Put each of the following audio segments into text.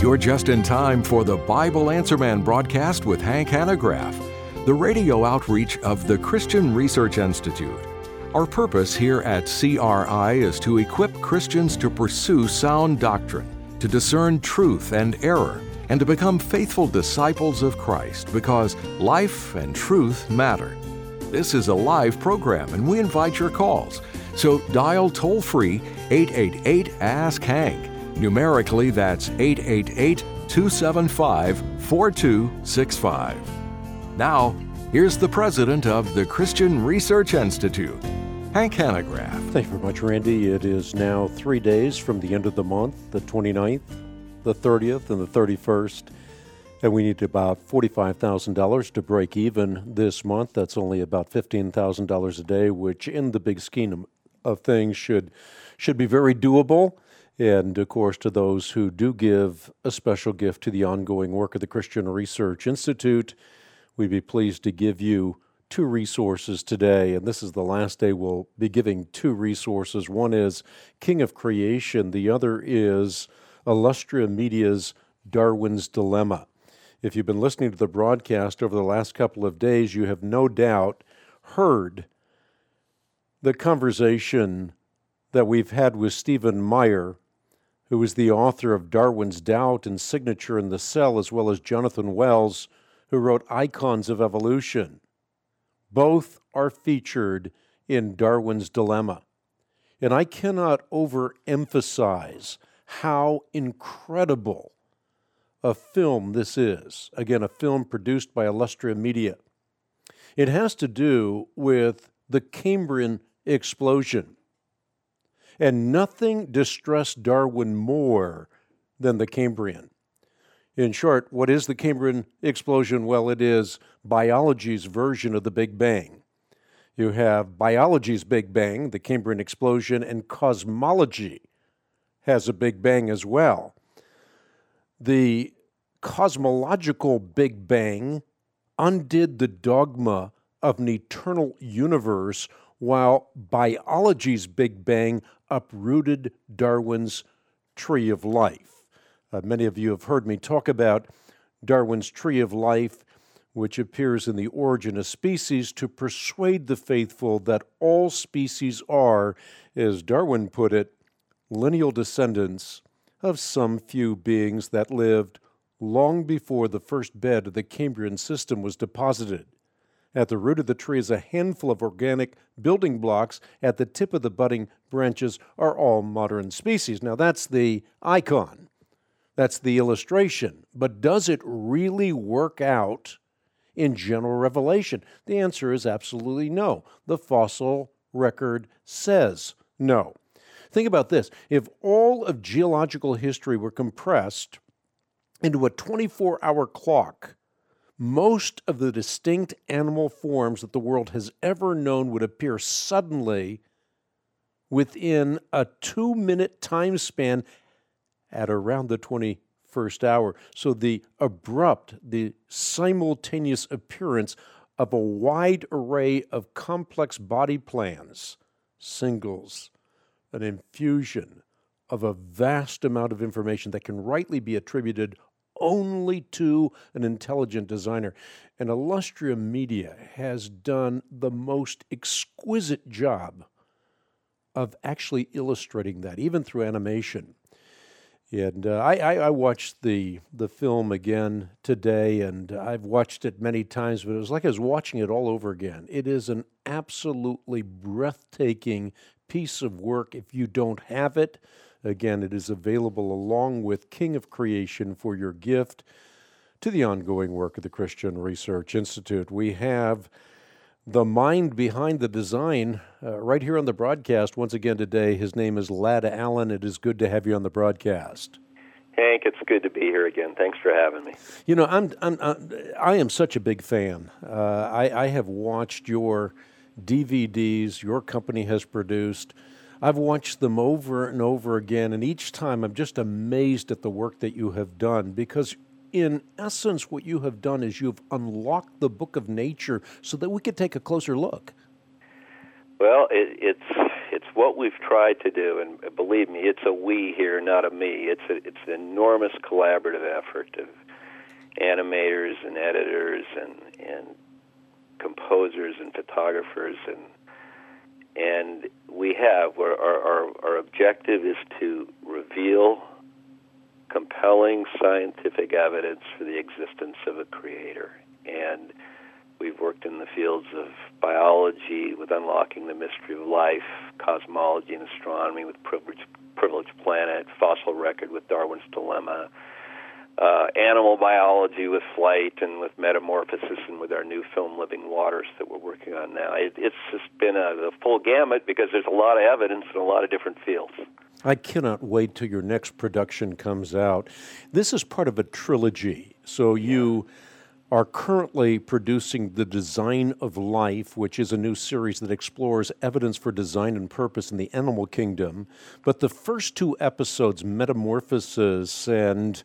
You're just in time for the Bible Answer Man broadcast with Hank Hanegraaff, the radio outreach of the Christian Research Institute. Our purpose here at CRI is to equip Christians to pursue sound doctrine, to discern truth and error, and to become faithful disciples of Christ, because life and truth matter. This is a live program, and we invite your calls. So dial toll-free 888-ASK-HANK. Numerically, that's 888-275-4265. Now, here's the president of the Christian Research Institute, Hank Hanegraaff. Thank you very much, Randy. It is now 3 days from the end of the month, the 29th, the 30th, and the 31st, and we need about $45,000 to break even this month. That's only about $15,000 a day, which in the big scheme of things should be very doable. And, of course, to those who do give a special gift to the ongoing work of the Christian Research Institute, we'd be pleased to give you two resources today. And this is the last day we'll be giving two resources. One is King of Creation. The other is Illustria Media's Darwin's Dilemma. If you've been listening to the broadcast over the last couple of days, you have no doubt heard the conversation that we've had with Stephen Meyer, who is the author of Darwin's Doubt and Signature in the Cell, as well as Jonathan Wells, who wrote Icons of Evolution. Both are featured in Darwin's Dilemma. And I cannot overemphasize how incredible a film this is. Again, a film produced by Illustria Media. It has to do with the Cambrian explosion. And nothing distressed Darwin more than the Cambrian. In short, what is the Cambrian explosion? Well, it is biology's version of the Big Bang. You have biology's Big Bang, the Cambrian explosion, and cosmology has a Big Bang as well. The cosmological Big Bang undid the dogma of an eternal universe, while biology's Big Bang uprooted Darwin's Tree of Life. Many of you have heard me talk about Darwin's Tree of Life, which appears in The Origin of Species, to persuade the faithful that all species are, as Darwin put it, lineal descendants of some few beings that lived long before the first bed of the Cambrian system was deposited. At the root of the tree is a handful of organic building blocks. At the tip of the budding branches are all modern species. Now, that's the icon. That's the illustration. But does it really work out in general revelation? The answer is absolutely no. The fossil record says no. Think about this. If all of geological history were compressed into a 24-hour clock, most of the distinct animal forms that the world has ever known would appear suddenly within a 2-minute time span at around the 21st hour. So the abrupt, the simultaneous appearance of a wide array of complex body plans, singles, an infusion of a vast amount of information that can rightly be attributed only to an intelligent designer. And Illustria Media has done the most exquisite job of actually illustrating that, even through animation. And I watched the film again today, and I've watched it many times, but it was like I was watching it all over again. It is an absolutely breathtaking piece of work. If you don't have it, again, it is available along with King of Creation for your gift to the ongoing work of the Christian Research Institute. We have the mind behind the design right here on the broadcast once again today. His name is Ladd Allen. It is good to have you on the broadcast. Hank, it's good to be here again. Thanks for having me. You know, I am such a big fan. I have watched your DVDs your company has produced. I've watched them over and over again, and each time I'm just amazed at the work that you have done, because in essence what you have done is you've unlocked the book of nature so that we could take a closer look. Well, it's what we've tried to do, and believe me, it's a we here, not a me. It's an enormous collaborative effort of animators and editors and composers and photographers, and our objective is to reveal compelling scientific evidence for the existence of a creator. And we've worked in the fields of biology with Unlocking the Mystery of Life, cosmology and astronomy with Privileged Planet, fossil record with Darwin's Dilemma, animal biology with Flight and with Metamorphosis, and with our new film Living Waters that we're working on now. It's just been a full gamut because there's a lot of evidence in a lot of different fields. I cannot wait till your next production comes out. This is part of a trilogy. So you are currently producing The Design of Life, which is a new series that explores evidence for design and purpose in the animal kingdom. But the first two episodes, Metamorphosis and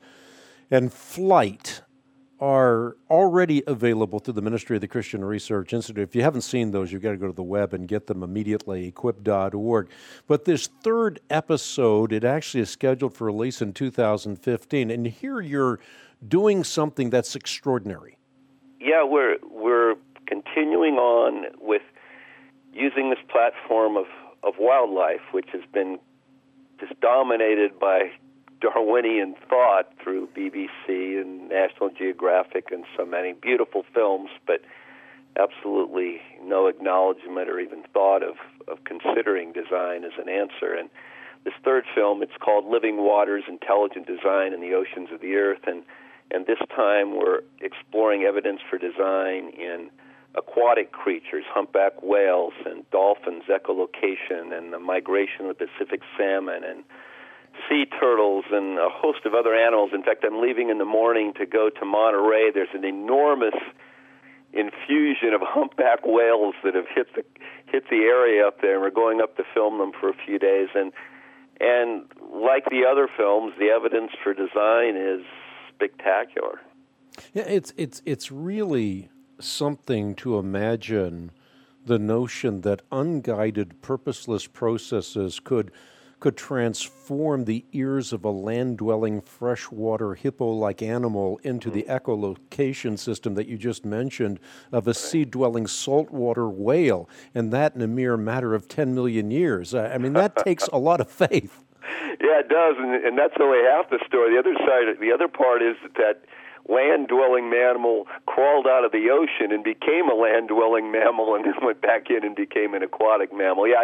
Flight, are already available through the Ministry of the Christian Research Institute. If you haven't seen those, you've got to go to the web and get them immediately, equip.org. But this third episode, it actually is scheduled for release in 2015. And here you're doing something that's extraordinary. Yeah, we're continuing on with using this platform of wildlife, which has been just dominated by Darwinian thought through BBC and National Geographic and so many beautiful films, but absolutely no acknowledgement or even thought of considering design as an answer. And this third film, it's called Living Waters, Intelligent Design in the Oceans of the Earth, and this time we're exploring evidence for design in aquatic creatures, humpback whales and dolphins, echolocation, and the migration of the Pacific salmon, and sea turtles and a host of other animals. In fact, I'm leaving in the morning to go to Monterey. There's an enormous infusion of humpback whales that have hit the area up there, and we're going up to film them for a few days. And like the other films, the evidence for design is spectacular. Yeah, it's really something to imagine the notion that unguided, purposeless processes could transform the ears of a land-dwelling freshwater hippo-like animal into the echolocation system that you just mentioned of a sea-dwelling saltwater whale, and that in a mere matter of 10 million years. I mean, that takes a lot of faith. Yeah, it does, and that's only half the story. The other part is that land-dwelling mammal crawled out of the ocean and became a land-dwelling mammal and then went back in and became an aquatic mammal. Yeah,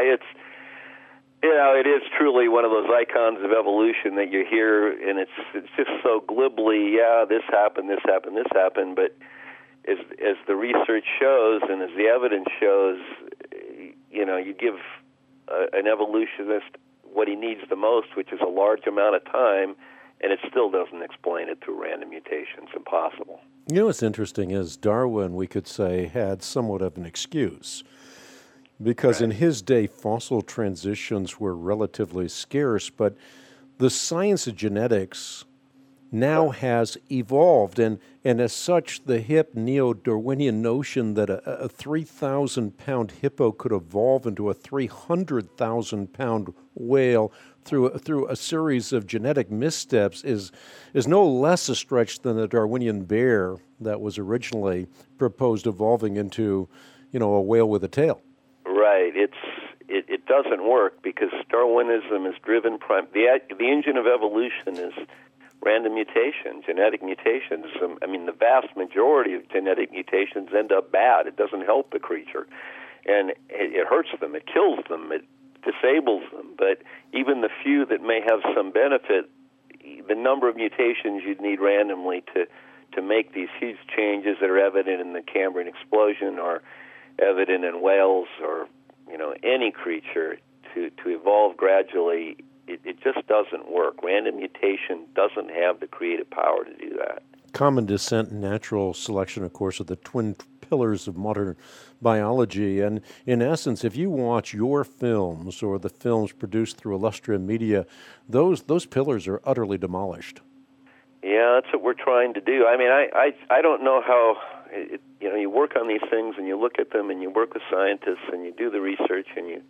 it is truly one of those icons of evolution that you hear, and it's just so glibly, this happened, but as the research shows and as the evidence shows, you give an evolutionist what he needs the most, which is a large amount of time, and it still doesn't explain it through random mutations. Impossible. You know what's interesting is Darwin, we could say, had somewhat of an excuse. Because in his day, fossil transitions were relatively scarce, but the science of genetics now has evolved, and as such, the hip neo-Darwinian notion that a 3,000-pound hippo could evolve into a 300,000-pound whale through a series of genetic missteps is no less a stretch than the Darwinian bear that was originally proposed evolving into, a whale with a tail. Right. It doesn't work because Darwinism is driven the engine of evolution is random mutation, genetic mutations. The vast majority of genetic mutations end up bad. It doesn't help the creature, and it hurts them. It kills them. It disables them. But even the few that may have some benefit, the number of mutations you'd need randomly to make these huge changes that are evident in the Cambrian explosion or evident in whales or any creature to evolve gradually, it just doesn't work. Random mutation doesn't have the creative power to do that. Common descent and natural selection, of course, are the twin pillars of modern biology. And in essence, if you watch your films or the films produced through Illustria Media, those pillars are utterly demolished. Yeah, that's what we're trying to do. I don't know how you work on these things and you look at them and you work with scientists and you do the research and you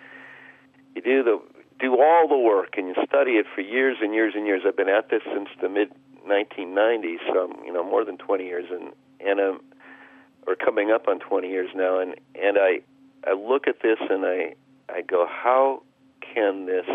do all the work and you study it for years and years and years. I've been at this since the mid 1990s, so more than 20 years, and or coming up on 20 years now, and I look at this and I go, how can this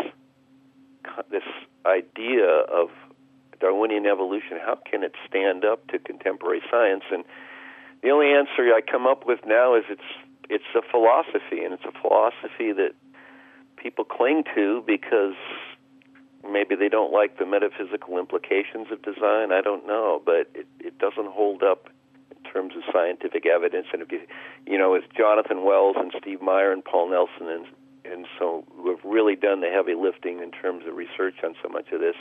idea of Darwinian evolution, how can it stand up to contemporary science? And the only answer I come up with now is it's a philosophy, and it's a philosophy that people cling to because maybe they don't like the metaphysical implications of design. I don't know, but it doesn't hold up in terms of scientific evidence. And if it's Jonathan Wells and Steve Meyer and Paul Nelson and so who have really done the heavy lifting in terms of research on so much of this.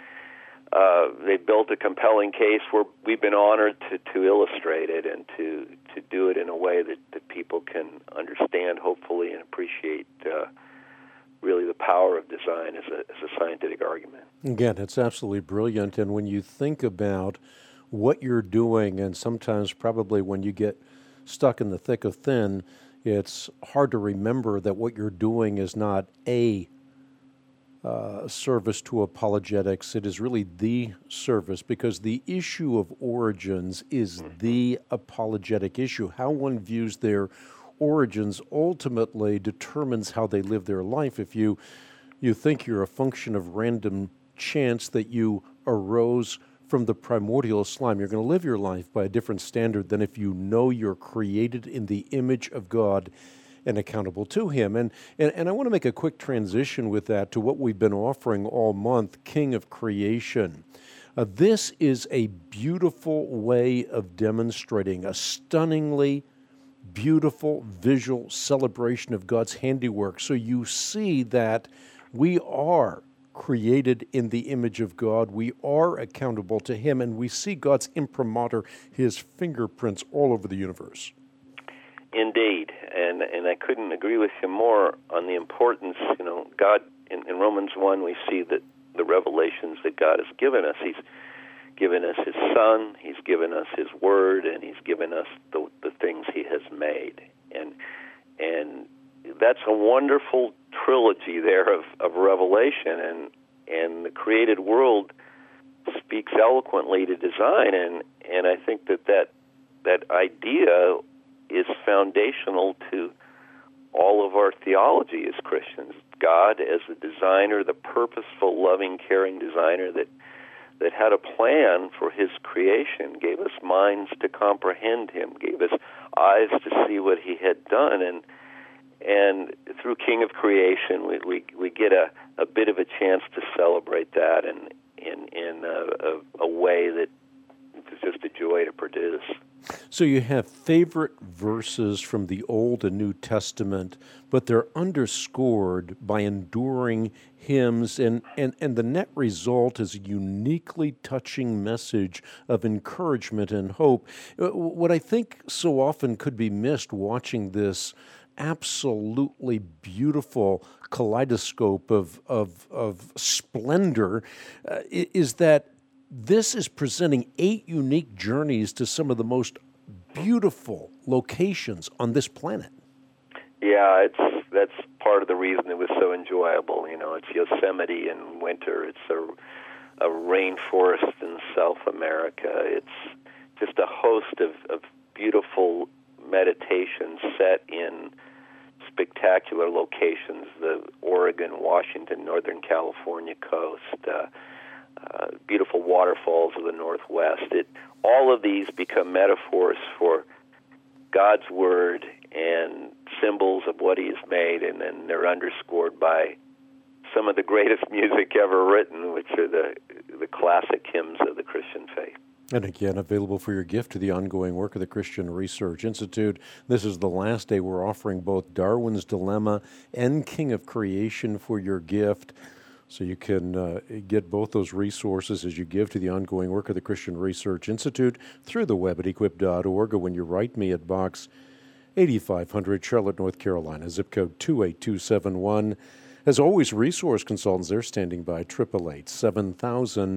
They built a compelling case where we've been honored to illustrate it and to do it in a way that people can understand, hopefully, and appreciate really the power of design as a scientific argument. Again, it's absolutely brilliant. And when you think about what you're doing, and sometimes probably when you get stuck in the thick of thin, it's hard to remember that what you're doing is not a service to apologetics. It is really the service, because the issue of origins is the apologetic issue. How one views their origins ultimately determines how they live their life. If you think you're a function of random chance, that you arose from the primordial slime, you're going to live your life by a different standard than if you know you're created in the image of God and accountable to Him. And I want to make a quick transition with that to what we've been offering all month, King of Creation. This is a beautiful way of demonstrating a stunningly beautiful visual celebration of God's handiwork. So you see that we are created in the image of God. We are accountable to Him, and we see God's imprimatur, His fingerprints all over the universe. Indeed, and I couldn't agree with you more on the importance. God, in Romans 1, we see that the revelations that God has given us. He's given us His Son, He's given us His Word, and He's given us the things He has made. And that's a wonderful trilogy there of revelation, and the created world speaks eloquently to design, and I think that idea is foundational to all of our theology as Christians. God as the designer, the purposeful, loving, caring designer that had a plan for His creation, gave us minds to comprehend Him, gave us eyes to see what He had done, and through King of Creation, we get a bit of a chance to celebrate that in a way that is just a joy to produce. So you have favorite verses from the Old and New Testament, but they're underscored by enduring hymns, and the net result is a uniquely touching message of encouragement and hope. What I think so often could be missed watching this absolutely beautiful kaleidoscope of splendor is that this is presenting 8 unique journeys to some of the most beautiful locations on this planet. Yeah, that's part of the reason it was so enjoyable. It's Yosemite in winter. It's a rainforest in South America. It's just a host of beautiful meditations set in spectacular locations, the Oregon, Washington, Northern California coast, beautiful waterfalls of the Northwest. All of these become metaphors for God's Word and symbols of what He has made, and then they're underscored by some of the greatest music ever written, which are the classic hymns of the Christian faith. And again, available for your gift to the ongoing work of the Christian Research Institute. This is the last day we're offering both Darwin's Dilemma and King of Creation for your gift. So you can get both those resources as you give to the ongoing work of the Christian Research Institute through the web at equip.org, or when you write me at Box 8500, Charlotte, North Carolina, zip code 28271. As always, resource consultants, they're standing by, 888-7000.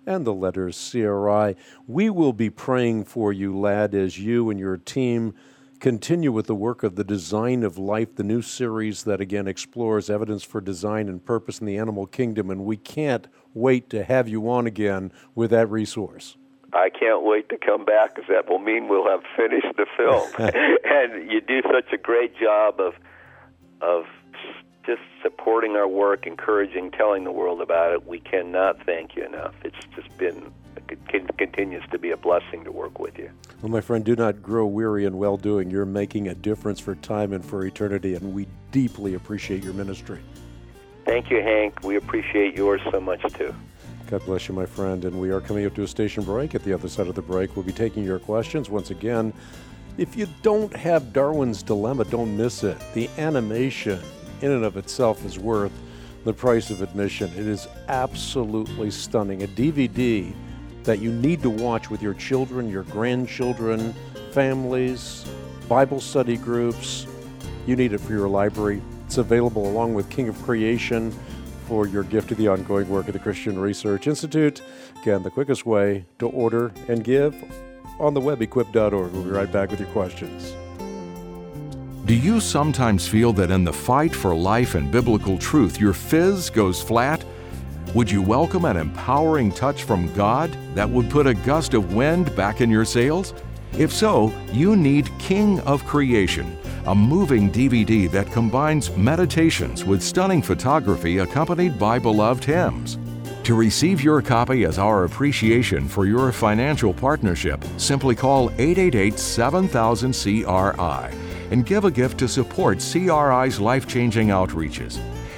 and the letters CRI. We will be praying for you, lad, as you and your team continue with the work of the Design of Life, the new series that again explores evidence for design and purpose in the animal kingdom, and we can't wait to have you on again with that resource. I can't wait to come back, because that will mean we'll have finished the film. And you do such a great job of just supporting our work, encouraging, telling the world about it. We cannot thank you enough. It's just been, it continues to be a blessing to work with you. Well, my friend, do not grow weary in well-doing. You're making a difference for time and for eternity, and we deeply appreciate your ministry. Thank you, Hank. We appreciate yours so much, too. God bless you, my friend. And we are coming up to a station break. At the other side of the break, we'll be taking your questions. Once again, if you don't have Darwin's Dilemma, don't miss it. The animation in and of itself is worth the price of admission. It is absolutely stunning. A DVD that you need to watch with your children, your grandchildren, families, Bible study groups. You need it for your library. It's available along with King of Creation for your gift to the ongoing work of the Christian Research Institute. Again, the quickest way to order and give on the web, equip.org. We'll be right back with your questions. Do you sometimes feel that in the fight for life and biblical truth, your fizz goes flat? Would you welcome an empowering touch from God that would put a gust of wind back in your sails? If so, you need King of Creation, a moving DVD that combines meditations with stunning photography accompanied by beloved hymns. To receive your copy as our appreciation for your financial partnership, simply call 888-7000-CRI and give a gift to support CRI's life-changing outreaches.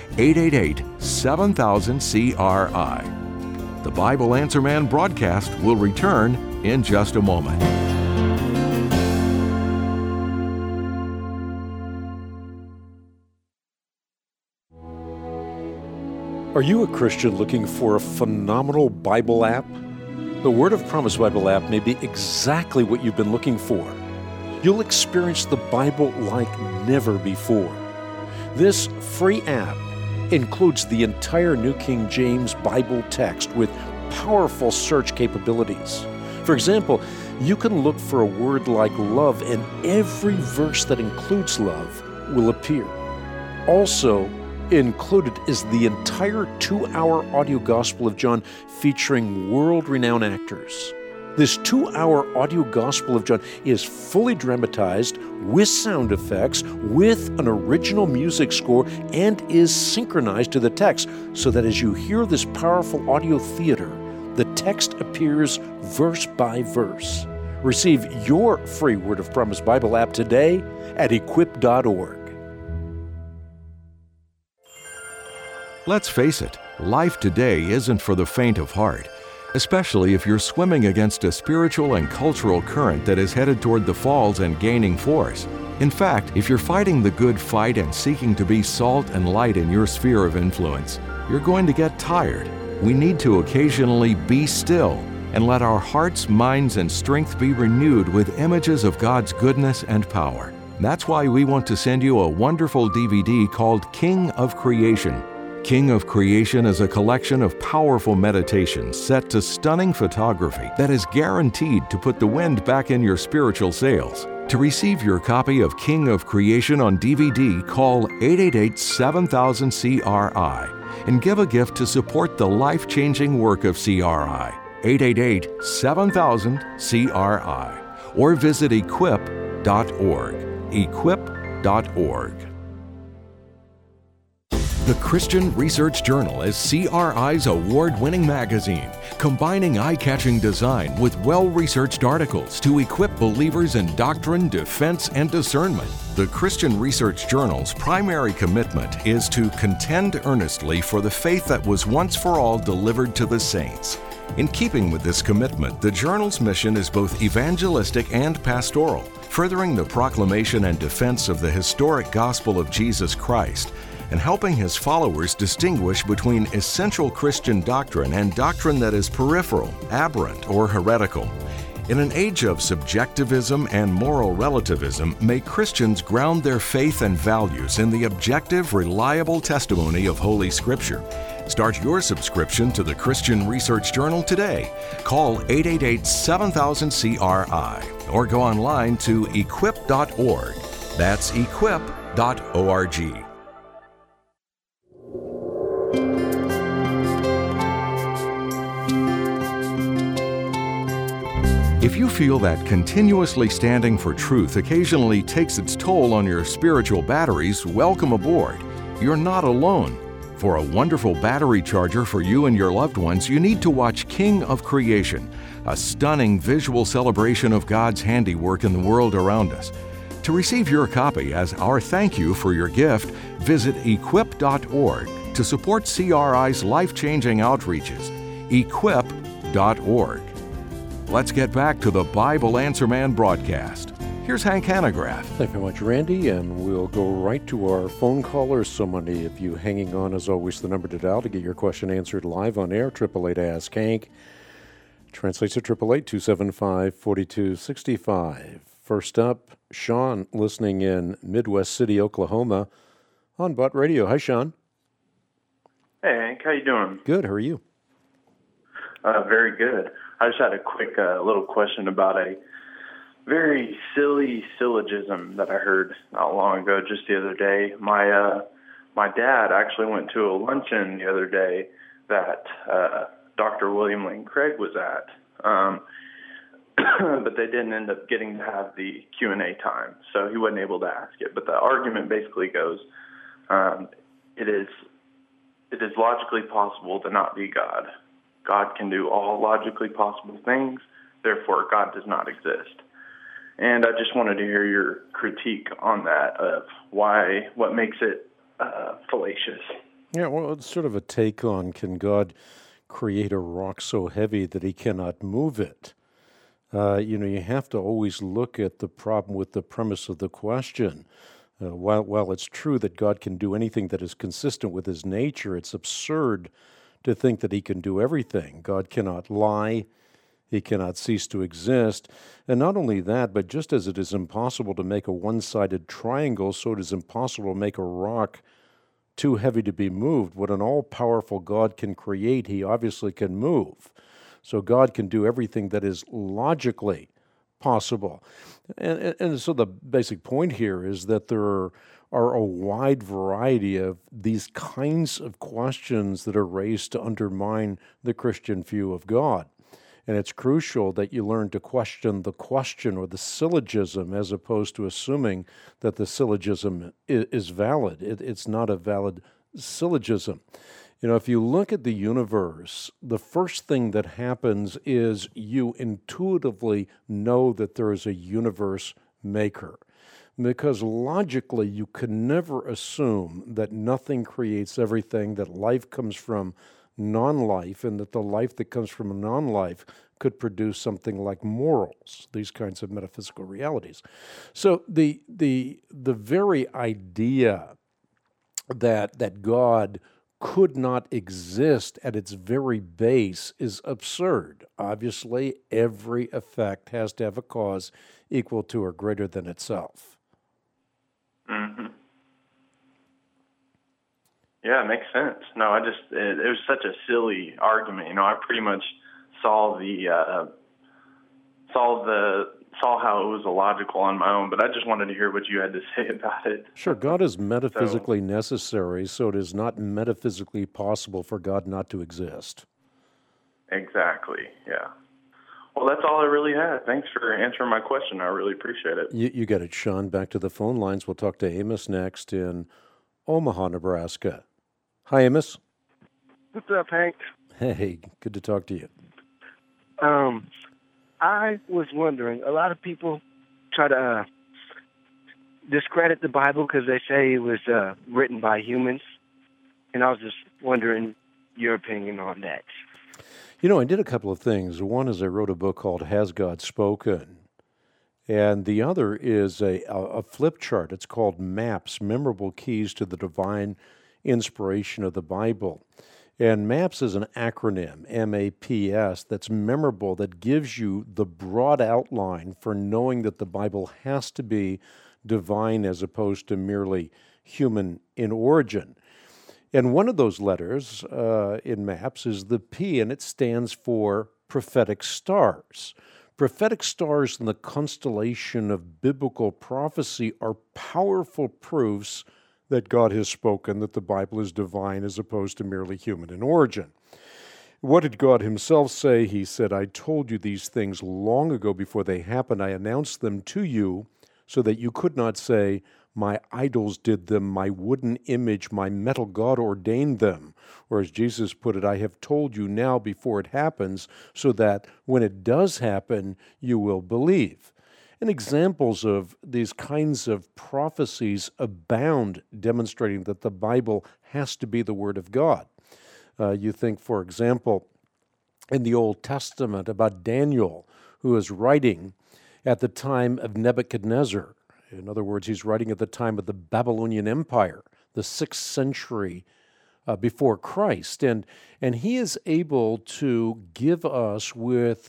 888-7000-CRI. The Bible Answer Man broadcast will return in just a moment. Are you a Christian looking for a phenomenal Bible app? The Word of Promise Bible app may be exactly what you've been looking for. You'll experience the Bible like never before. This free app includes the entire New King James Bible text with powerful search capabilities. For example, you can look for a word like love, and every verse that includes love will appear. Also included is the entire 2-hour audio Gospel of John featuring world-renowned actors. This 2-hour audio Gospel of John is fully dramatized with sound effects, with an original music score, and is synchronized to the text so that as you hear this powerful audio theater, the text appears verse by verse. Receive your free Word of Promise Bible app today at equip.org. Let's face it, life today isn't for the faint of heart, especially if you're swimming against a spiritual and cultural current that is headed toward the falls and gaining force. In fact, if you're fighting the good fight and seeking to be salt and light in your sphere of influence, you're going to get tired. We need to occasionally be still and let our hearts, minds, and strength be renewed with images of God's goodness and power. That's why we want to send you a wonderful DVD called King of Creation. King of Creation is a collection of powerful meditations set to stunning photography that is guaranteed to put the wind back in your spiritual sails. To receive your copy of King of Creation on DVD, call 888-7000-CRI and give a gift to support the life-changing work of CRI. 888-7000-CRI or visit equip.org. Equip.org. The Christian Research Journal is CRI's award-winning magazine, combining eye-catching design with well-researched articles to equip believers in doctrine, defense, and discernment. The Christian Research Journal's primary commitment is to contend earnestly for the faith that was once for all delivered to the saints. In keeping with this commitment, the journal's mission is both evangelistic and pastoral, furthering the proclamation and defense of the historic gospel of Jesus Christ, and helping his followers distinguish between essential Christian doctrine and doctrine that is peripheral, aberrant, or heretical. In an age of subjectivism and moral relativism, may Christians ground their faith and values in the objective, reliable testimony of Holy Scripture. Start your subscription to the Christian Research Journal today. Call 888-7000-CRI or go online to equip.org. That's equip.org. If you feel that continuously standing for truth occasionally takes its toll on your spiritual batteries, welcome aboard. You're not alone. For a wonderful battery charger for you and your loved ones, you need to watch King of Creation, a stunning visual celebration of God's handiwork in the world around us. To receive your copy as our thank you for your gift, visit equip.org to support CRI's life-changing outreaches. equip.org. Let's get back to the Bible Answer Man broadcast. Here's Hank Hanegraaff. Thank you very much, Randy, and we'll go right to our phone callers. So many of you hanging on, as always, the number to dial to get your question answered live on air, 888-ASK-HANK. Translates to 888-275-4265. First up, Sean, listening in Midwest City, Oklahoma, on Butt Radio. Hi, Sean. Hey, Hank. How you doing? Good. How are you? Very good. I just had a quick little question about a very silly syllogism that I heard not long ago, just the other day. My dad actually went to a luncheon the other day that Dr. William Lane Craig was at, but they didn't end up getting to have the Q&A time, so he wasn't able to ask it. But the argument basically goes, it is logically possible to not be God. God can do all logically possible things, therefore God does not exist. And I just wanted to hear your critique on that, of what makes it fallacious. Yeah, well, it's sort of a take on, can God create a rock so heavy that he cannot move it? You have to always look at the problem with the premise of the question. While it's true that God can do anything that is consistent with his nature, it's absurd to think that he can do everything. God cannot lie. He cannot cease to exist. And not only that, but just as it is impossible to make a one-sided triangle, so it is impossible to make a rock too heavy to be moved. What an all-powerful God can create, he obviously can move. So God can do everything that is logically possible. And so the basic point here is that there are a wide variety of these kinds of questions that are raised to undermine the Christian view of God. And it's crucial that you learn to question the question or the syllogism as opposed to assuming that the syllogism is valid. It's not a valid syllogism. If you look at the universe, the first thing that happens is you intuitively know that there is a universe maker. Because logically, you can never assume that nothing creates everything, that life comes from non-life, and that the life that comes from non-life could produce something like morals, these kinds of metaphysical realities. So the very idea that God could not exist at its very base is absurd. Obviously, every effect has to have a cause equal to or greater than itself. Mm-hmm. Yeah, it makes sense. No, it was such a silly argument. I pretty much saw how it was illogical on my own, but I just wanted to hear what you had to say about it. Sure, God is metaphysically necessary, so it is not metaphysically possible for God not to exist. Exactly, yeah. Well, that's all I really had. Thanks for answering my question. I really appreciate it. You got it, Sean. Back to the phone lines. We'll talk to Amos next in Omaha, Nebraska. Hi, Amos. What's up, Hank? Hey, good to talk to you. I was wondering, a lot of people try to discredit the Bible because they say it was written by humans, and I was just wondering your opinion on that. I did a couple of things. One is I wrote a book called Has God Spoken? And the other is a flip chart. It's called Maps, Memorable Keys to the Divine Inspiration of the Bible. And MAPS is an acronym, MAPS, that's memorable, that gives you the broad outline for knowing that the Bible has to be divine as opposed to merely human in origin. And one of those letters in MAPS is the P, and it stands for prophetic stars. Prophetic stars in the constellation of biblical prophecy are powerful proofs that God has spoken, that the Bible is divine as opposed to merely human in origin. What did God himself say? He said, I told you these things long ago before they happened. I announced them to you so that you could not say, my idols did them, my wooden image, my metal god ordained them. Or as Jesus put it, I have told you now before it happens, so that when it does happen, you will believe. And examples of these kinds of prophecies abound, demonstrating that the Bible has to be the Word of God. You think, for example, in the Old Testament about Daniel, who is writing at the time of Nebuchadnezzar. In other words, he's writing at the time of the Babylonian Empire, the 6th century before Christ. And he is able to give us with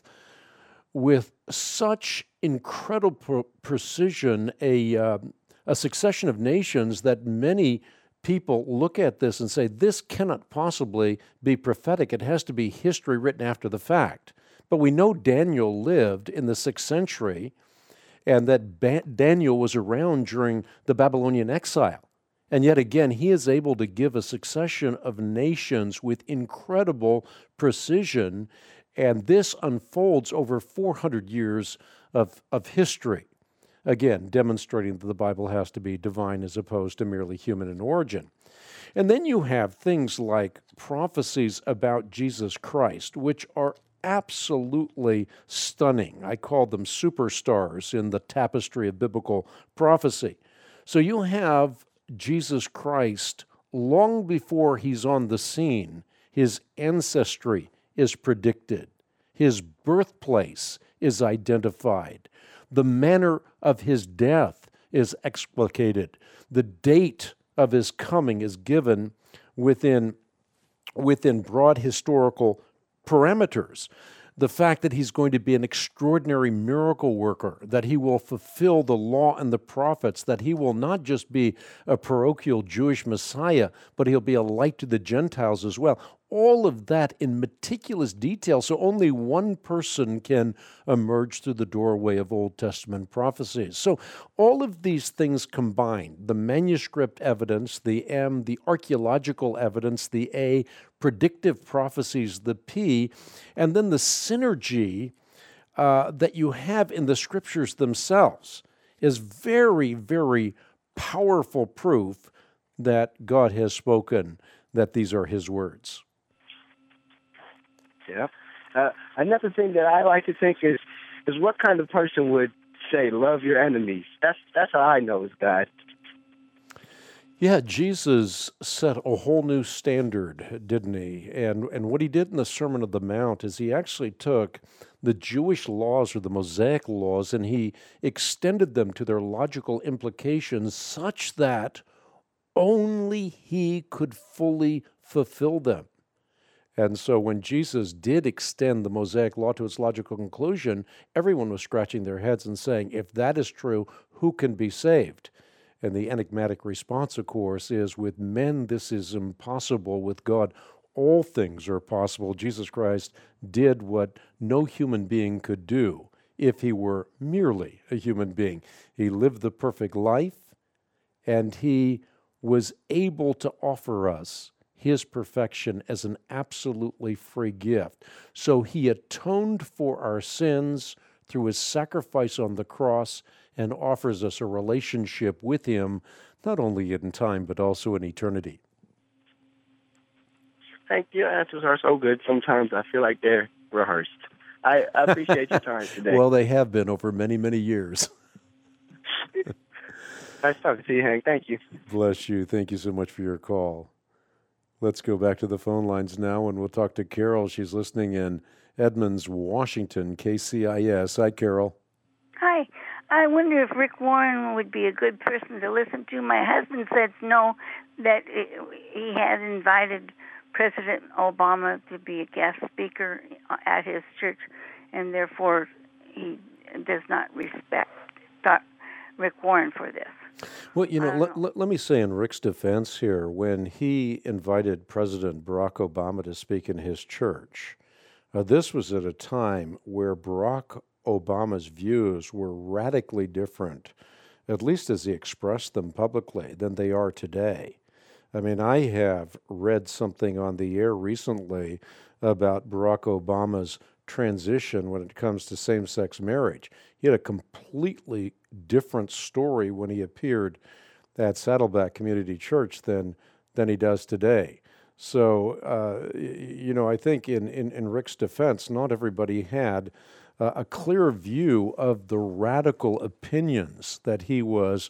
such incredible precision a succession of nations that many people look at this and say, this cannot possibly be prophetic. It has to be history written after the fact. But we know Daniel lived in the 6th century, and that Daniel was around during the Babylonian exile. And yet again, he is able to give a succession of nations with incredible precision, and this unfolds over 400 years of history. Again, demonstrating that the Bible has to be divine as opposed to merely human in origin. And then you have things like prophecies about Jesus Christ, which are absolutely stunning. I call them superstars in the tapestry of biblical prophecy. So you have Jesus Christ long before he's on the scene. His ancestry is predicted. His birthplace is identified. The manner of his death is explicated. The date of his coming is given within broad historical parameters. The fact that he's going to be an extraordinary miracle worker, that he will fulfill the law and the prophets, that he will not just be a parochial Jewish Messiah, but he'll be a light to the Gentiles as well. All of that in meticulous detail, so only one person can emerge through the doorway of Old Testament prophecies. So all of these things combined, the manuscript evidence, the M, the archaeological evidence, the A, predictive prophecies, the P, and then the synergy that you have in the Scriptures themselves is very, very powerful proof that God has spoken, that these are His words. Yeah. Another thing that I like to think is what kind of person would say, love your enemies? That's how I know it's God. Yeah, Jesus set a whole new standard, didn't he? And what he did in the Sermon on the Mount is he actually took the Jewish laws or the Mosaic laws and he extended them to their logical implications such that only he could fully fulfill them. And so when Jesus did extend the Mosaic law to its logical conclusion, everyone was scratching their heads and saying, if that is true, who can be saved? And the enigmatic response, of course, is with men this is impossible. With God, all things are possible. Jesus Christ did what no human being could do if he were merely a human being. He lived the perfect life, and he was able to offer us his perfection as an absolutely free gift. So he atoned for our sins through his sacrifice on the cross and offers us a relationship with him, not only in time, but also in eternity. Thank you. Your answers are so good. Sometimes I feel like they're rehearsed. I appreciate your time today. Well, they have been over many, many years. Nice talking to you, Hank. Thank you. Bless you. Thank you so much for your call. Let's go back to the phone lines now, and we'll talk to Carol. She's listening in Edmonds, Washington, KCIS. Hi, Carol. Hi. I wonder if Rick Warren would be a good person to listen to. My husband said no, that he had invited President Obama to be a guest speaker at his church, and therefore he does not respect Rick Warren for this. Well, let me say in Rick's defense here, when he invited President Barack Obama to speak in his church, this was at a time where Barack Obama's views were radically different, at least as he expressed them publicly, than they are today. I mean, I have read something on the air recently about Barack Obama's transition when it comes to same-sex marriage. He had a completely different story when he appeared at Saddleback Community Church than he does today. So, I think in Rick's defense, not everybody had a clear view of the radical opinions that he was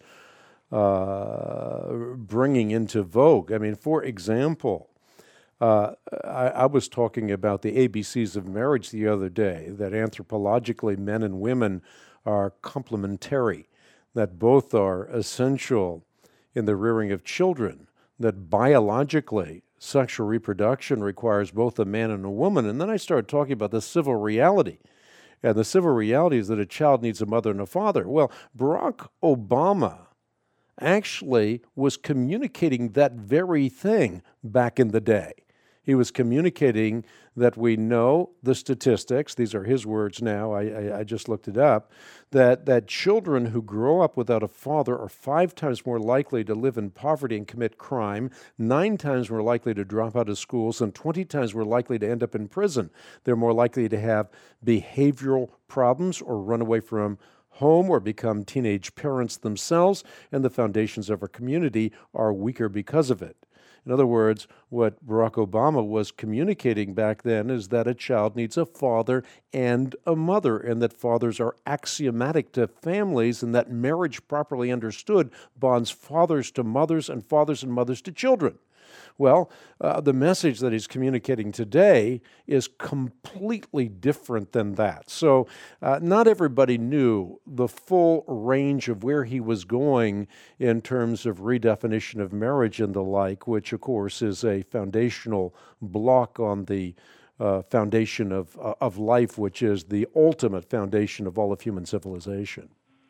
bringing into vogue. I mean, for example, I was talking about the ABCs of marriage the other day, that anthropologically men and women are complementary, that both are essential in the rearing of children, that biologically sexual reproduction requires both a man and a woman. And then I started talking about the civil reality. And the civil reality is that a child needs a mother and a father. Well, Barack Obama actually was communicating that very thing back in the day. He was communicating that we know the statistics, these are his words now, I just looked it up, that children who grow up without a father are 5 times more likely to live in poverty and commit crime, 9 times more likely to drop out of schools, and 20 times more likely to end up in prison. They're more likely to have behavioral problems or run away from home or become teenage parents themselves, and the foundations of our community are weaker because of it. In other words, what Barack Obama was communicating back then is that a child needs a father and a mother, and that fathers are axiomatic to families, and that marriage properly understood bonds fathers to mothers and fathers and mothers to children. Well, the message that he's communicating today is completely different than that. So not everybody knew the full range of where he was going in terms of redefinition of marriage and the like, which, of course, is a foundational block on the foundation of life, which is the ultimate foundation of all of human civilization.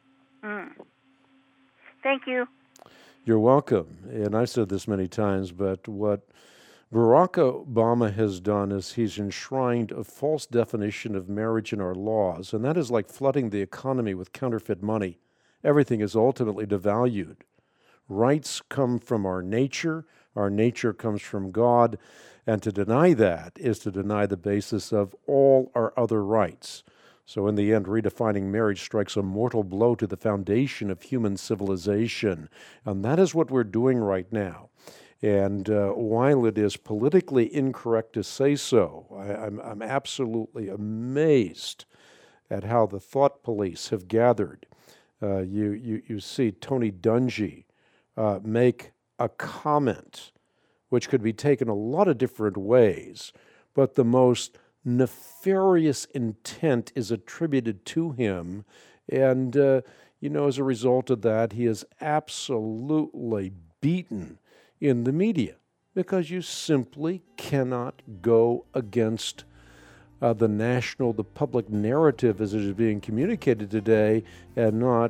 Thank you. You're welcome. And I've said this many times, but what Barack Obama has done is he's enshrined a false definition of marriage in our laws, and that is like flooding the economy with counterfeit money. Everything is ultimately devalued. Rights come from our nature comes from God, and to deny that is to deny the basis of all our other rights. So in the end, redefining marriage strikes a mortal blow to the foundation of human civilization. And that is what we're doing right now. And while it is politically incorrect to say so, I'm absolutely amazed at how the thought police have gathered. You see Tony Dungy make a comment which could be taken a lot of different ways, but the most nefarious intent is attributed to him, and as a result of that, he is absolutely beaten in the media because you simply cannot go against the public narrative as it is being communicated today, and not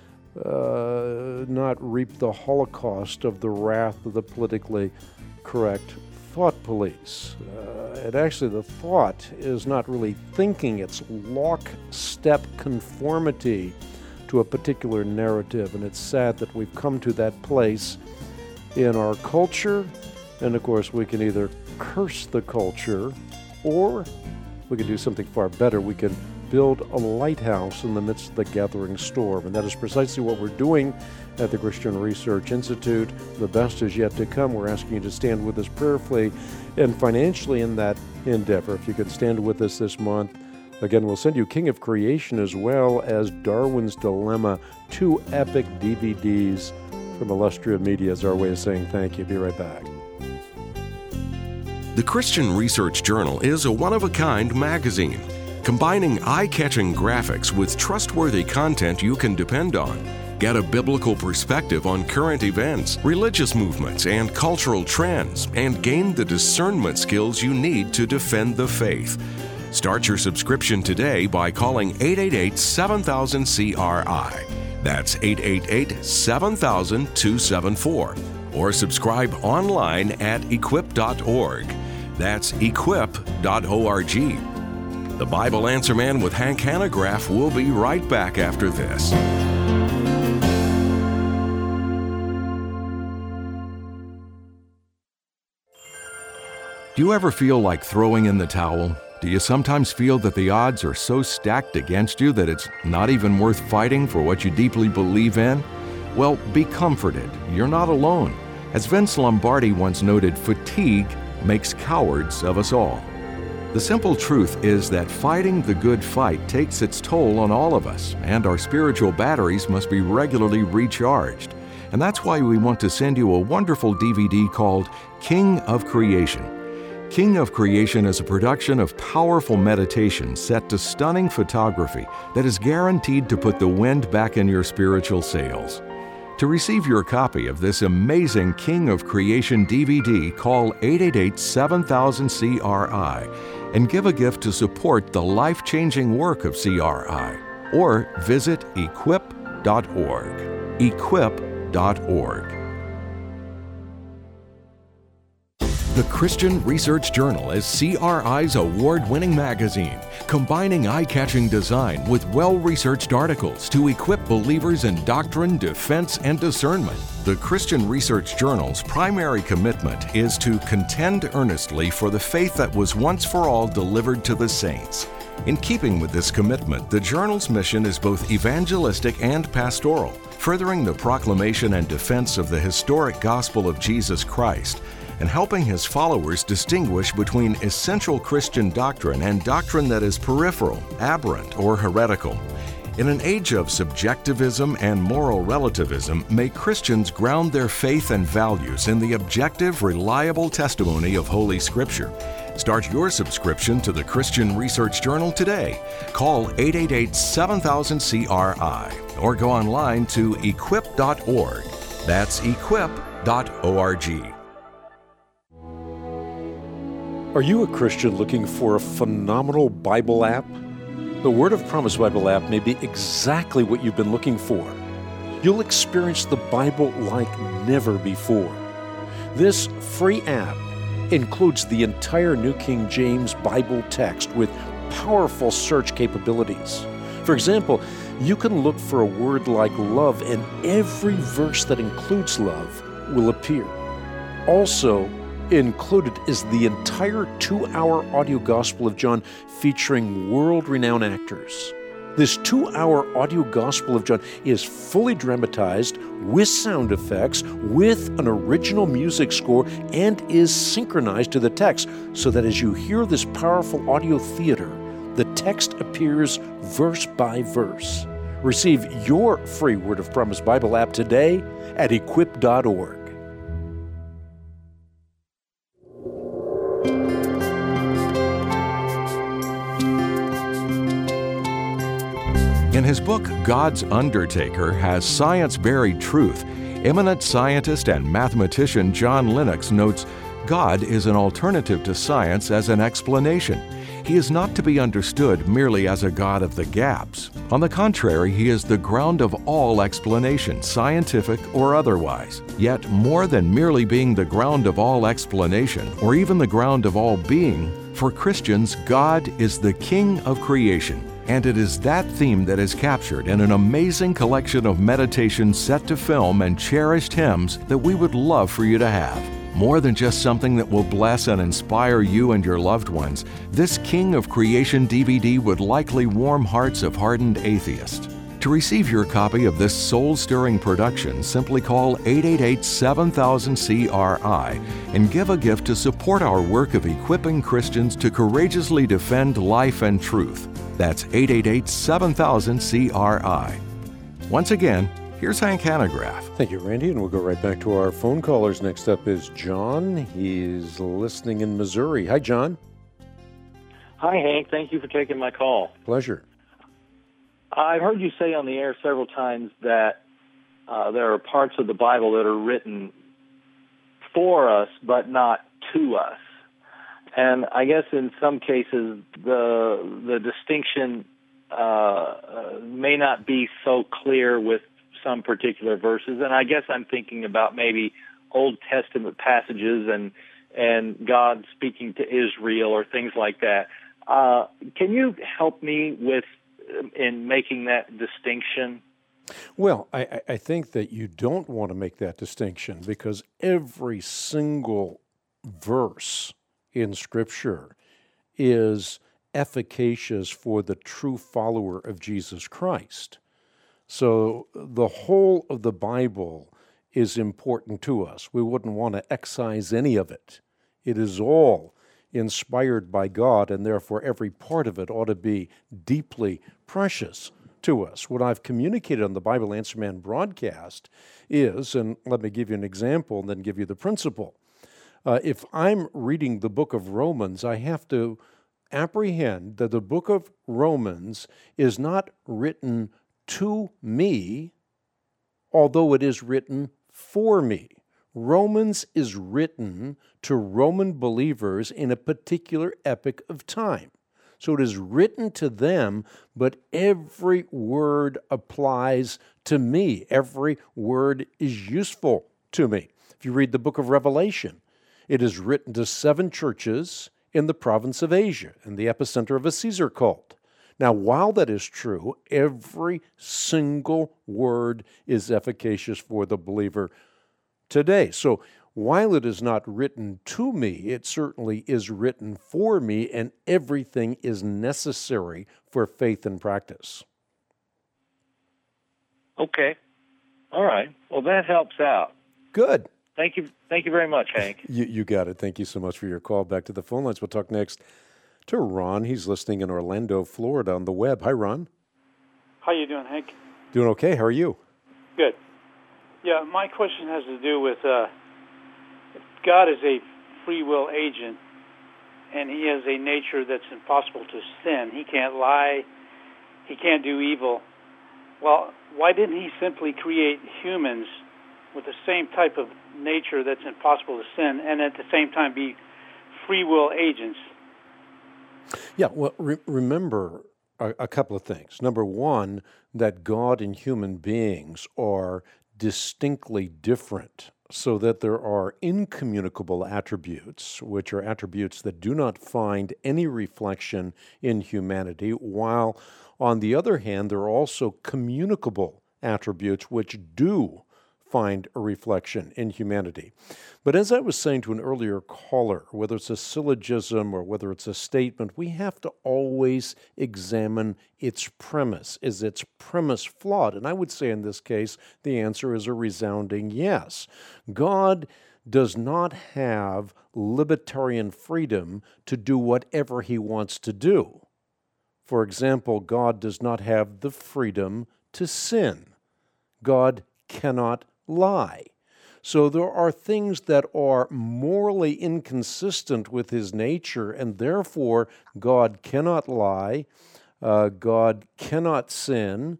reap the holocaust of the wrath of the politically correct thought police. And actually the thought is not really thinking, it's lockstep conformity to a particular narrative. And it's sad that we've come to that place in our culture. And of course we can either curse the culture, or we can do something far better. We can build a lighthouse in the midst of the gathering storm. And that is precisely what we're doing at the Christian Research Institute. The best is yet to come. We're asking you to stand with us prayerfully and financially in that endeavor. If you could stand with us this month, again, we'll send you King of Creation as well as Darwin's Dilemma, 2 epic DVDs from Illustria Media as our way of saying thank you. Be right back. The Christian Research Journal is a one-of-a-kind magazine, combining eye-catching graphics with trustworthy content you can depend on. Get a biblical perspective on current events, religious movements, and cultural trends, and gain the discernment skills you need to defend the faith. Start your subscription today by calling 888-7000-CRI. That's 888-7000-274. Or subscribe online at equip.org. That's equip.org. The Bible Answer Man with Hank Hanegraaff will be right back after this. Do you ever feel like throwing in the towel? Do you sometimes feel that the odds are so stacked against you that it's not even worth fighting for what you deeply believe in? Well, be comforted. You're not alone. As Vince Lombardi once noted, fatigue makes cowards of us all. The simple truth is that fighting the good fight takes its toll on all of us, and our spiritual batteries must be regularly recharged. And that's why we want to send you a wonderful DVD called King of Creation. King of Creation is a production of powerful meditation set to stunning photography that is guaranteed to put the wind back in your spiritual sails. To receive your copy of this amazing King of Creation DVD, call 888-7000-CRI and give a gift to support the life-changing work of CRI, or visit equip.org. Equip.org. The Christian Research Journal is CRI's award-winning magazine, combining eye-catching design with well-researched articles to equip believers in doctrine, defense, and discernment. The Christian Research Journal's primary commitment is to contend earnestly for the faith that was once for all delivered to the saints. In keeping with this commitment, the journal's mission is both evangelistic and pastoral, furthering the proclamation and defense of the historic gospel of Jesus Christ, and helping his followers distinguish between essential Christian doctrine and doctrine that is peripheral, aberrant, or heretical. In an age of subjectivism and moral relativism, may Christians ground their faith and values in the objective, reliable testimony of Holy Scripture. Start your subscription to the Christian Research Journal today. Call 888-7000-CRI or go online to equip.org. That's equip.org. Are you a Christian looking for a phenomenal Bible app? The Word of Promise Bible app may be exactly what you've been looking for. You'll experience the Bible like never before. This free app includes the entire New King James Bible text with powerful search capabilities. For example, you can look for a word like love, and every verse that includes love will appear. Also, included is the entire 2-hour audio Gospel of John featuring world-renowned actors. This 2-hour audio Gospel of John is fully dramatized with sound effects, with an original music score, and is synchronized to the text so that as you hear this powerful audio theater, the text appears verse by verse. Receive your free Word of Promise Bible app today at equip.org. In his book, God's Undertaker Has Science Buried Truth?, eminent scientist and mathematician John Lennox notes, God is an alternative to science as an explanation. He is not to be understood merely as a God of the gaps. On the contrary, he is the ground of all explanation, scientific or otherwise. Yet, more than merely being the ground of all explanation, or even the ground of all being, for Christians, God is the King of Creation. And it is that theme that is captured in an amazing collection of meditations set to film and cherished hymns that we would love for you to have. More than just something that will bless and inspire you and your loved ones, this King of Creation DVD would likely warm hearts of hardened atheists. To receive your copy of this soul-stirring production, simply call 888-7000-CRI and give a gift to support our work of equipping Christians to courageously defend life and truth. That's 888-7000-CRI. Once again, here's Hank Hanegraaff. Thank you, Randy, and we'll go right back to our phone callers. Next up is John. He's listening in Missouri. Hi, John. Hi, Hank. Thank you for taking my call. Pleasure. I've heard you say on the air several times that there are parts of the Bible that are written for us, but not to us. And I guess in some cases, the distinction may not be so clear with some particular verses. And I guess I'm thinking about maybe Old Testament passages and God speaking to Israel or things like that. Can you help me in making that distinction? Well, I think that you don't want to make that distinction because every single verse in Scripture is efficacious for the true follower of Jesus Christ. So the whole of the Bible is important to us. We wouldn't want to excise any of it. It is all inspired by God, and therefore every part of it ought to be deeply precious to us. What I've communicated on the Bible Answer Man broadcast is, and let me give you an example and then give you the principle. If I'm reading the book of Romans, I have to apprehend that the book of Romans is not written to me, although it is written for me. Romans is written to Roman believers in a particular epoch of time. So it is written to them, but every word applies to me. Every word is useful to me. If you read the book of Revelation, it is written to 7 churches in the province of Asia, in the epicenter of a Caesar cult. Now, while that is true, every single word is efficacious for the believer today. So while it is not written to me, it certainly is written for me, and everything is necessary for faith and practice. Okay. All right. Well, that helps out. Good. Thank you very much, Hank. You got it. Thank you so much for your call. Back to the phone lines. We'll talk next to Ron. He's listening in Orlando, Florida on the web. Hi, Ron. How you doing, Hank? Doing okay. How are you? Good. Yeah, my question has to do with God is a free will agent, and he has a nature that's impossible to sin. He can't lie. He can't do evil. Well, why didn't he simply create humans with the same type of nature that's impossible to sin and at the same time be free will agents? Yeah, well, remember a couple of things. Number one, that God and human beings are distinctly different, so that there are incommunicable attributes, which are attributes that do not find any reflection in humanity, while on the other hand, there are also communicable attributes which do find a reflection in humanity. But as I was saying to an earlier caller, whether it's a syllogism or whether it's a statement, we have to always examine its premise. Is its premise flawed? And I would say in this case, the answer is a resounding yes. God does not have libertarian freedom to do whatever he wants to do. For example, God does not have the freedom to sin. God cannot lie. So there are things that are morally inconsistent with his nature, and therefore God cannot lie, God cannot sin,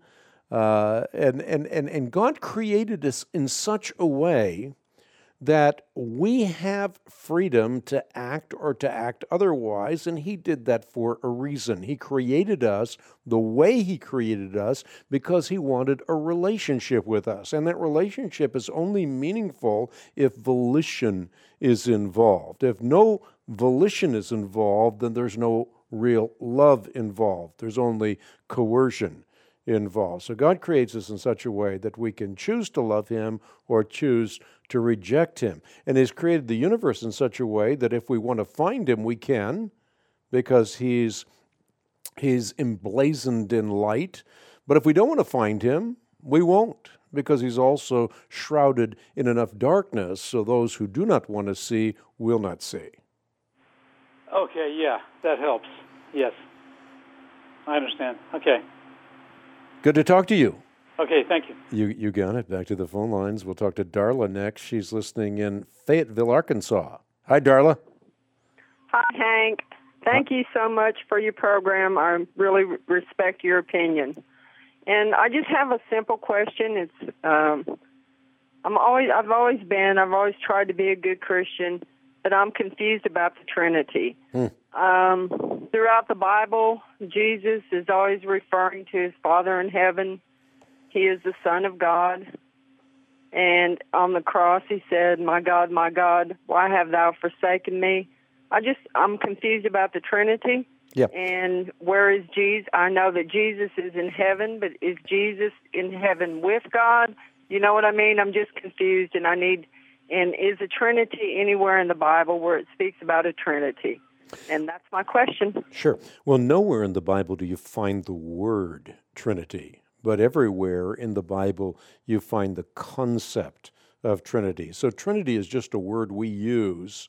and God created us in such a way that we have freedom to act or to act otherwise, and he did that for a reason. He created us the way he created us because he wanted a relationship with us, and that relationship is only meaningful if volition is involved. If no volition is involved, then there's no real love involved. There's only coercion involved. So God creates us in such a way that we can choose to love him or choose to reject him. And he's created the universe in such a way that if we want to find him, we can, because he's emblazoned in light. But if we don't want to find him, we won't, because he's also shrouded in enough darkness so those who do not want to see will not see. Okay, yeah, that helps. Yes, I understand. Okay. Good to talk to you. Okay, thank you. You got it. Back to the phone lines. We'll talk to Darla next. She's listening in Fayetteville, Arkansas. Hi, Darla. Hi, Hank. Thank you so much for your program. I really respect your opinion. And I just have a simple question. It's I've always tried to be a good Christian, but I'm confused about the Trinity. Throughout the Bible, Jesus is always referring to his Father in heaven. He is the Son of God. And on the cross, he said, my God, why have thou forsaken me? I'm confused about the Trinity. Yep. And where is Jesus? I know that Jesus is in heaven, but is Jesus in heaven with God? You know what I mean? I'm just confused, and is a Trinity anywhere in the Bible where it speaks about a Trinity? And that's my question. Sure. Well, nowhere in the Bible do you find the word Trinity, but everywhere in the Bible you find the concept of Trinity. So Trinity is just a word we use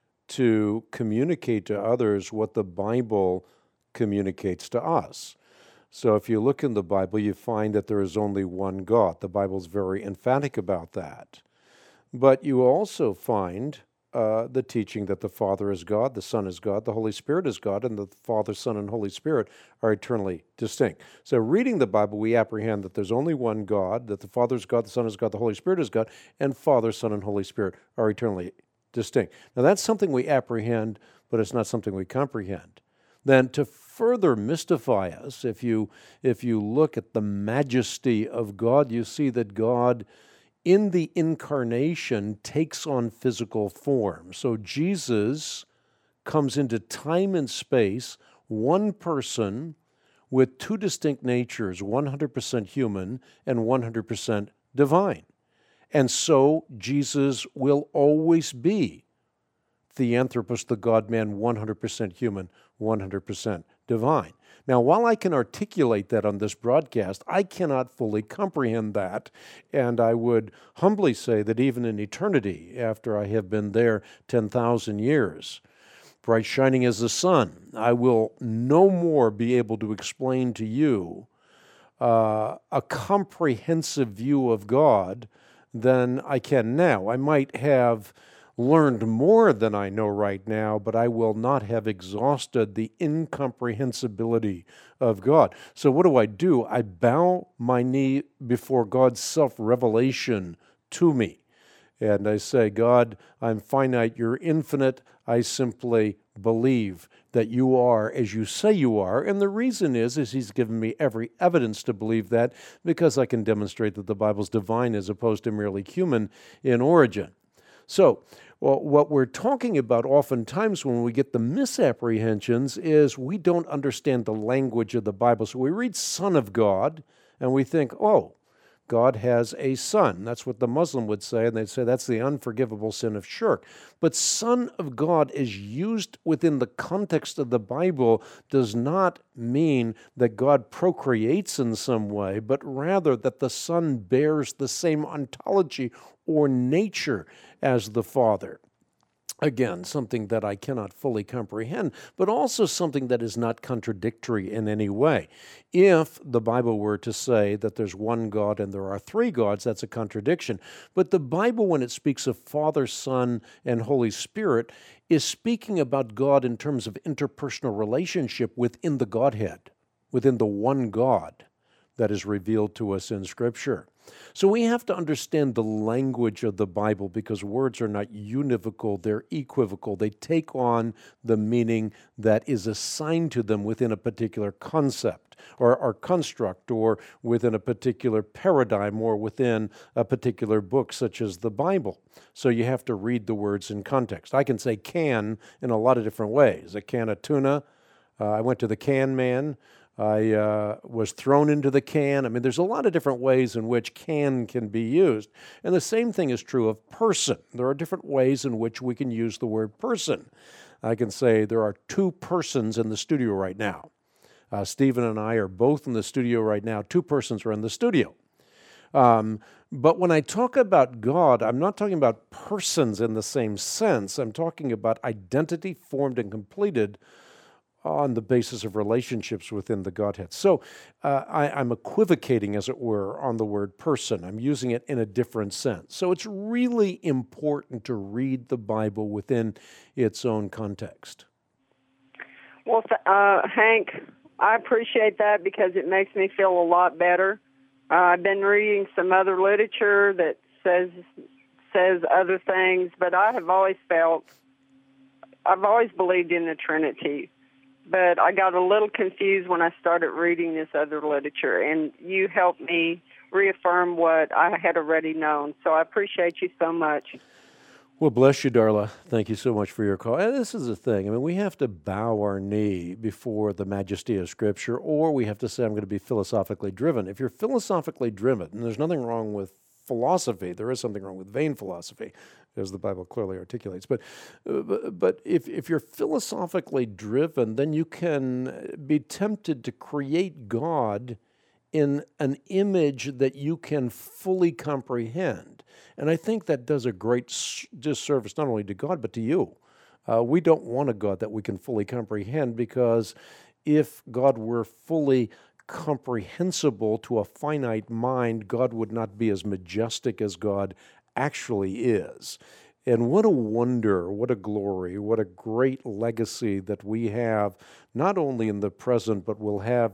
to communicate to others what the Bible communicates to us. So if you look in the Bible, you find that there is only one God. The Bible's very emphatic about that. But you also find the teaching that the Father is God, the Son is God, the Holy Spirit is God, and the Father, Son, and Holy Spirit are eternally distinct. So reading the Bible, we apprehend that there's only one God, that the Father is God, the Son is God, the Holy Spirit is God, and Father, Son, and Holy Spirit are eternally distinct. Now that's something we apprehend, but it's not something we comprehend. Then to further mystify us, if you look at the majesty of God, you see that God in the incarnation takes on physical form. So Jesus comes into time and space, one person with two distinct natures, 100% human and 100% divine. And so Jesus will always be Theanthropos, the God-man, 100% human, 100% divine. Now, while I can articulate that on this broadcast, I cannot fully comprehend that, and I would humbly say that even in eternity, after I have been there 10,000 years, bright shining as the sun, I will no more be able to explain to you a comprehensive view of God than I can now. I might have learned more than I know right now, but I will not have exhausted the incomprehensibility of God. So what do? I bow my knee before God's self-revelation to me. And I say, God, I'm finite, you're infinite. I simply believe that you are as you say you are. And the reason is he's given me every evidence to believe that, because I can demonstrate that the Bible's divine as opposed to merely human in origin. So, what we're talking about oftentimes when we get the misapprehensions is we don't understand the language of the Bible. So we read Son of God, and we think, oh, God has a son. That's what the Muslim would say, and they'd say that's the unforgivable sin of shirk. But Son of God is used within the context of the Bible does not mean that God procreates in some way, but rather that the Son bears the same ontology or nature as the Father. Again, something that I cannot fully comprehend, but also something that is not contradictory in any way. If the Bible were to say that there's one God and there are three gods, that's a contradiction. But the Bible, when it speaks of Father, Son, and Holy Spirit, is speaking about God in terms of interpersonal relationship within the Godhead, within the one God that is revealed to us in Scripture. So we have to understand the language of the Bible, because words are not univocal, they're equivocal. They take on the meaning that is assigned to them within a particular concept or construct, or within a particular paradigm, or within a particular book such as the Bible. So you have to read the words in context. I can say can in a lot of different ways. A can of tuna, I went to the can man. I was thrown into the can. I mean, there's a lot of different ways in which can be used. And the same thing is true of person. There are different ways in which we can use the word person. I can say there are two persons in the studio right now. Stephen and I are both in the studio right now. Two persons are in the studio. But when I talk about God, I'm not talking about persons in the same sense. I'm talking about identity formed and completed on the basis of relationships within the Godhead. So I'm equivocating, as it were, on the word person. I'm using it in a different sense. So it's really important to read the Bible within its own context. Well, Hank, I appreciate that because it makes me feel a lot better. I've been reading some other literature that says other things, but I've always believed in the Trinity. But I got a little confused when I started reading this other literature, and you helped me reaffirm what I had already known. So I appreciate you so much. Well, bless you, Darla. Thank you so much for your call. And this is the thing. I mean, we have to bow our knee before the majesty of Scripture, or we have to say, I'm going to be philosophically driven. If you're philosophically driven, and there's nothing wrong with philosophy, there is something wrong with vain philosophy, as the Bible clearly articulates. But if you're philosophically driven, then you can be tempted to create God in an image that you can fully comprehend. And I think that does a great disservice not only to God, but to you. We don't want a God that we can fully comprehend, because if God were fully comprehensible to a finite mind, God would not be as majestic as God actually is. And what a wonder, what a glory, what a great legacy that we have, not only in the present, but will have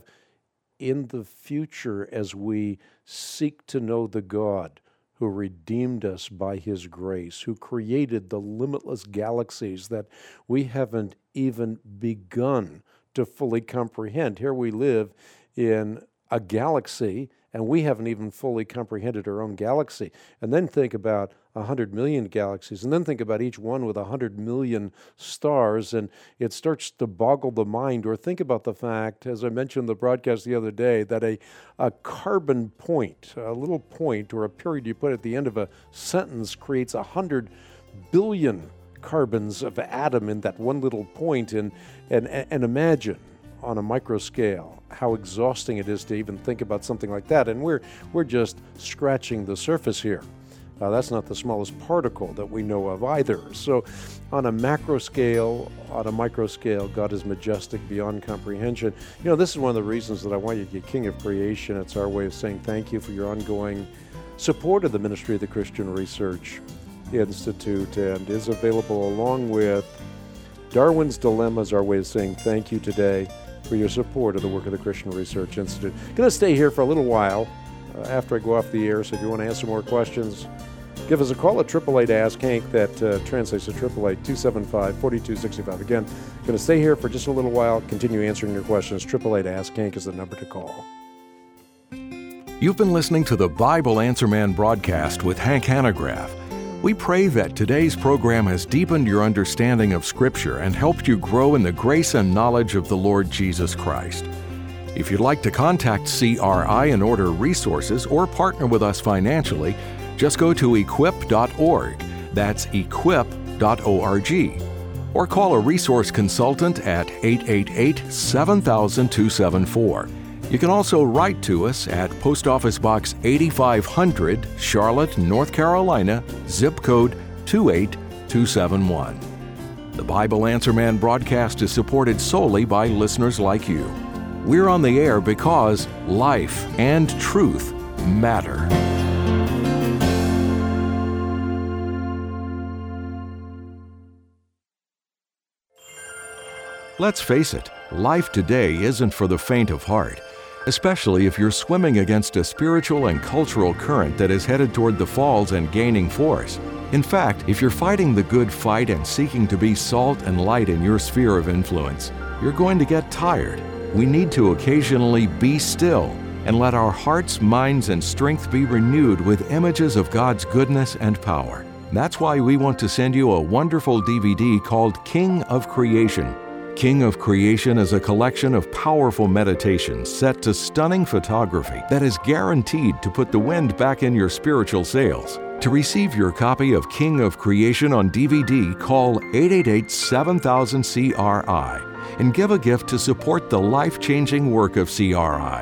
in the future as we seek to know the God who redeemed us by His grace, who created the limitless galaxies that we haven't even begun to fully comprehend. Here we live in a galaxy, and we haven't even fully comprehended our own galaxy. And then think about 100 million galaxies, and then think about each one with 100 million stars, and it starts to boggle the mind. Or think about the fact, as I mentioned in the broadcast the other day, that a carbon point, a little point or a period you put at the end of a sentence creates 100 billion carbons of atom in that one little point. And imagine on a micro scale how exhausting it is to even think about something like that. And we're just scratching the surface here. That's not the smallest particle that we know of either. So on a macro scale, on a micro scale, God is majestic beyond comprehension. You know, this is one of the reasons that I want you to get King of Creation. It's our way of saying thank you for your ongoing support of the ministry of the Christian Research Institute, and is available along with Darwin's Dilemmas, our way of saying thank you today for your support of the work of the Christian Research Institute. Going to stay here for a little while after I go off the air, so if you want to ask some more questions, give us a call at 888-ASK-HANK. That translates to 888-275-4265. Again, going to stay here for just a little while, continue answering your questions. 888-ASK-HANK is the number to call. You've been listening to the Bible Answer Man broadcast with Hank Hanegraaff. We pray that today's program has deepened your understanding of Scripture and helped you grow in the grace and knowledge of the Lord Jesus Christ. If you'd like to contact CRI and order resources or partner with us financially, just go to equip.org. That's equip.org. Or call a resource consultant at 888-7000-274. You can also write to us at Post Office Box 8500, Charlotte, North Carolina, zip code 28271. The Bible Answer Man broadcast is supported solely by listeners like you. We're on the air because life and truth matter. Let's face it, life today isn't for the faint of heart, especially if you're swimming against a spiritual and cultural current that is headed toward the falls and gaining force. In fact, if you're fighting the good fight and seeking to be salt and light in your sphere of influence, you're going to get tired. We need to occasionally be still and let our hearts, minds, and strength be renewed with images of God's goodness and power. That's why we want to send you a wonderful DVD called King of Creation. King of Creation is a collection of powerful meditations set to stunning photography that is guaranteed to put the wind back in your spiritual sails. To receive your copy of King of Creation on DVD, call 888-7000-CRI and give a gift to support the life-changing work of CRI.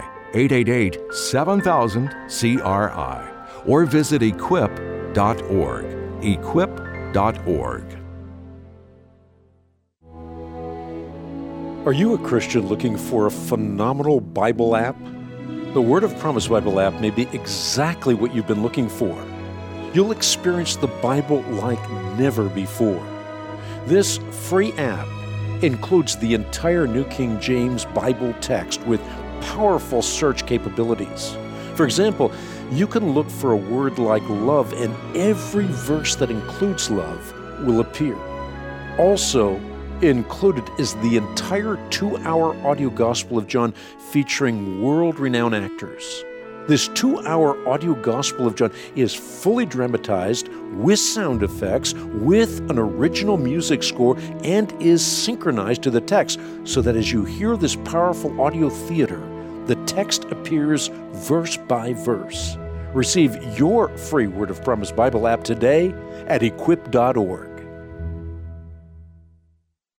888-7000-CRI or visit equip.org. equip.org. Are you a Christian looking for a phenomenal Bible app? The Word of Promise Bible app may be exactly what you've been looking for. You'll experience the Bible like never before. This free app includes the entire New King James Bible text with powerful search capabilities. For example, you can look for a word like love, and every verse that includes love will appear. Also included is the entire 2-hour audio Gospel of John featuring world-renowned actors. This 2-hour audio Gospel of John is fully dramatized with sound effects, with an original music score, and is synchronized to the text so that as you hear this powerful audio theater, the text appears verse by verse. Receive your free Word of Promise Bible app today at equip.org.